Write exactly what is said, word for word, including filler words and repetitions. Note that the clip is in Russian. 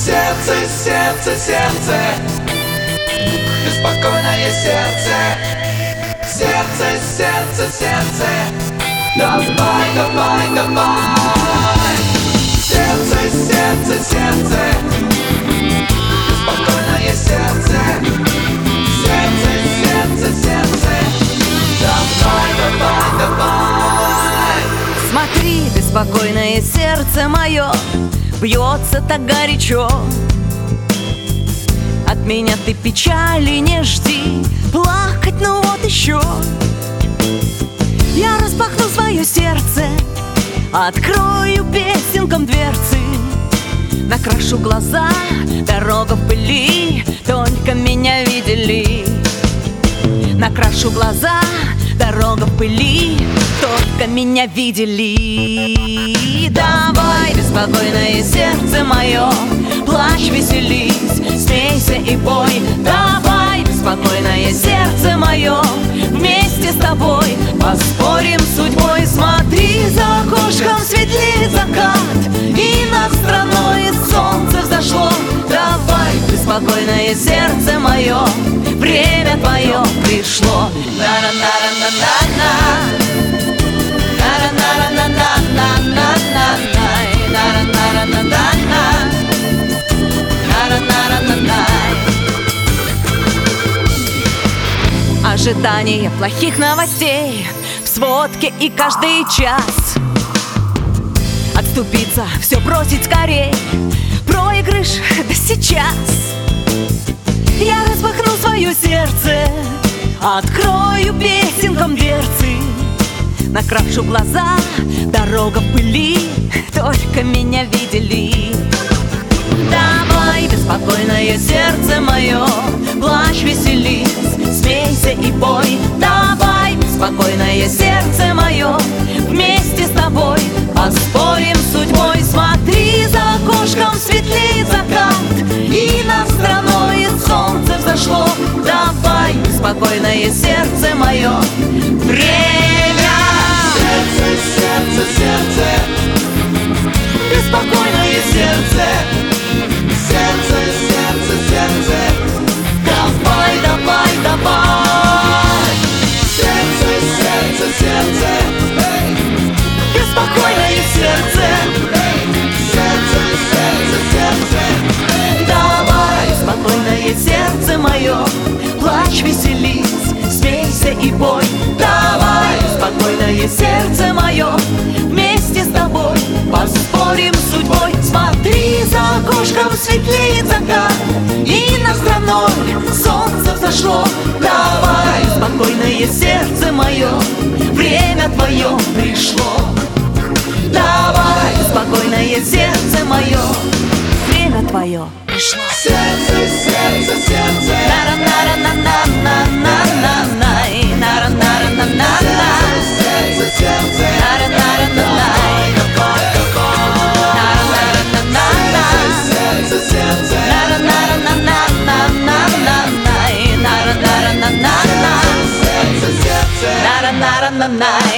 Сердце, сердце, сердце, беспокойное сердце. Сердце, сердце, сердце, давай, давай, давай. Сердце, сердце, сердце, беспокойное сердце. Сердце, сердце, сердце, давай, давай, давай. Смотри, беспокойное сердце мое бьется так горячо. От меня ты печали не жди, плакать ну вот еще. Я распахну свое сердце, открою песенкам дверцы, накрашу глаза, дорога в пыли, только меня видели. Накрашу глаза, дорога в пыли, только меня видели. Давай, беспокойное сердце мое, плачь, веселись, смейся и пой. Давай, беспокойное сердце мое, вместе с тобой поспорим с судьбой. Смотри, за окошком светлеет закат, и над страной солнце взошло. Давай, беспокойное сердце мое, время твое пришло. На-на-на-на-на-на, на-на-на-на-на-на-на-на, на-на-на-на-на-на. Ожидание плохих новостей в сводке и каждый час. Отступиться, все бросить скорей, проигрыш, да сейчас. Я распахну свое сердце, открою песенкам дверцы, накрашу глаза, дорога в пыли, только меня видели. Давай, беспокойное сердце мое, плачь, веселись, смейся и пой. Давай, беспокойное сердце мое, вместе с тобой поспорим с судьбой. Смотри, за окошком светлеет закат, и над страной солнце взошло. Давай, беспокойное сердце мое, время. Сердце, сердце, сердце, беспокойное сердце. Сердце, сердце, сердце, давай, давай, давай. Сердце, сердце, сердце, эй, беспокойное сердце. Сердце, сердце, сердце, эй, давай, беспокойное сердце мое, плачь, веселись, смейся и пой. Давай, беспокойное сердце мое, вместе с тобой поспорим с судьбой. Смотри, за окошком светлеет закат, и над страной солнце взошло. Давай, беспокойное сердце мое, время твое пришло. Давай, беспокойное сердце мое, время твое пришло. сердце, сердце, сердце, на-на-на-на-на-на-на-на, на-на-на-на-на-на, сердце, сердце, на-на-на-на-на-на, сердце, сердце, на-на-на-на-на-на-на, сердце, сердце. на-на-на-на-на.